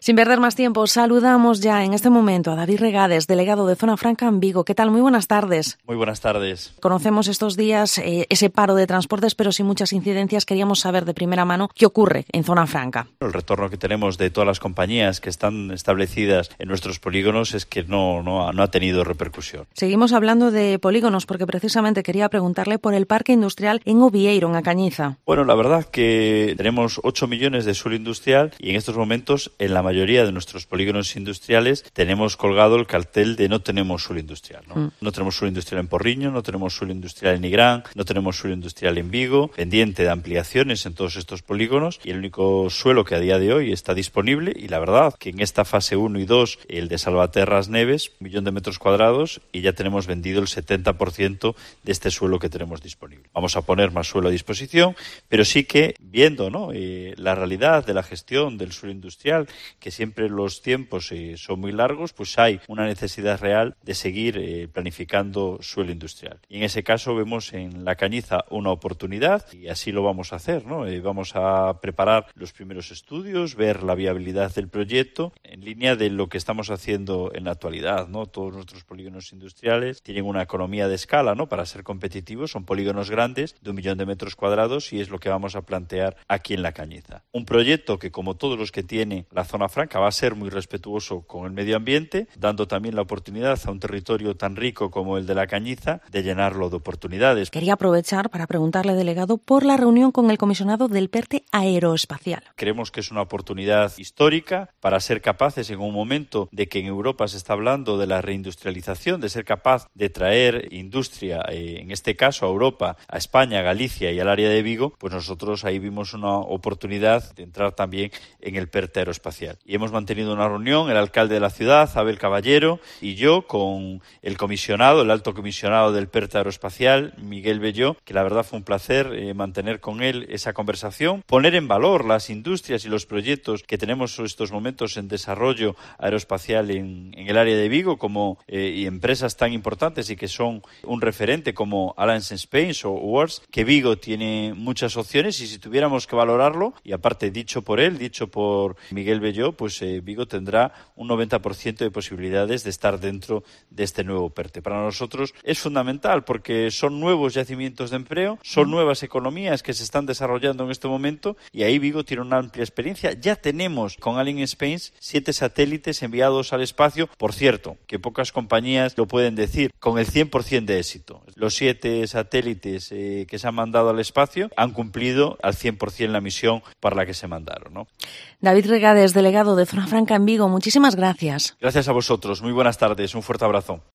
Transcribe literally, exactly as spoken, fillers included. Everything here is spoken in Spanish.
Sin perder más tiempo, saludamos ya en este momento a David Regades, delegado de Zona Franca en Vigo. ¿Qué tal? Muy buenas tardes. Muy buenas tardes. Conocemos estos días eh, ese paro de transportes, pero sin muchas incidencias. Queríamos saber de primera mano qué ocurre en Zona Franca. El retorno que tenemos de todas las compañías que están establecidas en nuestros polígonos es que no, no, ha, no ha tenido repercusión. Seguimos hablando de polígonos porque precisamente quería preguntarle por el parque industrial en Oviedo, en A Cañiza. Bueno, la verdad que tenemos ocho millones de suelo industrial y en estos momentos en la mayoría de nuestros polígonos industriales tenemos colgado el cartel de no tenemos suelo industrial. No, mm. no tenemos suelo industrial en Porriño, no tenemos suelo industrial en Nigrán, no tenemos suelo industrial en Vigo, pendiente de ampliaciones en todos estos polígonos, y el único suelo que a día de hoy está disponible, y la verdad que en esta fase uno y dos, el de Salvaterras Neves, un millón de metros cuadrados, y ya tenemos vendido el setenta por ciento de este suelo que tenemos disponible. Vamos a poner más suelo a disposición, pero sí que viendo ¿no? eh, la realidad de la gestión del suelo industrial, que siempre los tiempos eh, son muy largos, pues hay una necesidad real de seguir eh, planificando suelo industrial. Y en ese caso vemos en La Cañiza una oportunidad y así lo vamos a hacer, ¿no? Eh, vamos a preparar los primeros estudios, ver la viabilidad del proyecto en línea de lo que estamos haciendo en la actualidad, ¿no? Todos nuestros polígonos industriales tienen una economía de escala, ¿no? Para ser competitivos, son polígonos grandes de un millón de metros cuadrados y es lo que vamos a plantear aquí en La Cañiza. Un proyecto que, como todos los que tiene la Zona Franca, va a ser muy respetuoso con el medio ambiente, dando también la oportunidad a un territorio tan rico como el de La Cañiza de llenarlo de oportunidades. Quería aprovechar para preguntarle, delegado, por la reunión con el comisionado del PERTE Aeroespacial. Creemos que es una oportunidad histórica para ser capaces en un momento de que en Europa se está hablando de la reindustrialización, de ser capaz de traer industria, eh, en este caso a Europa, a España, a Galicia y al área de Vigo, pues nosotros ahí vimos una oportunidad de entrar también en el PERTE Aeroespacial. Y hemos mantenido una reunión, el alcalde de la ciudad, Abel Caballero, y yo con el comisionado, el alto comisionado del PERTE Aeroespacial, Miguel Belló, que la verdad fue un placer eh, mantener con él esa conversación, poner en valor las industrias y los proyectos que tenemos en estos momentos en desarrollo aeroespacial en, en el área de Vigo, como eh, y empresas tan importantes y que son un referente como Alliance Space o Works, que Vigo tiene muchas opciones y si tuviéramos que valorarlo, y aparte dicho por él, dicho por Miguel Belló, pues eh, Vigo tendrá un noventa por ciento de posibilidades de estar dentro de este nuevo PERTE. Para nosotros es fundamental porque son nuevos yacimientos de empleo, son nuevas economías que se están desarrollando en este momento y ahí Vigo tiene una amplia experiencia. Ya tenemos con Alien Space siete satélites enviados al espacio, por cierto, que pocas compañías lo pueden decir, con el cien por ciento de éxito. Los siete satélites eh, que se han mandado al espacio han cumplido al cien por ciento la misión para la que se mandaron, ¿no? David Regades, delegado de Zona Franca en Vigo, muchísimas gracias. Gracias a vosotros, muy buenas tardes, un fuerte abrazo.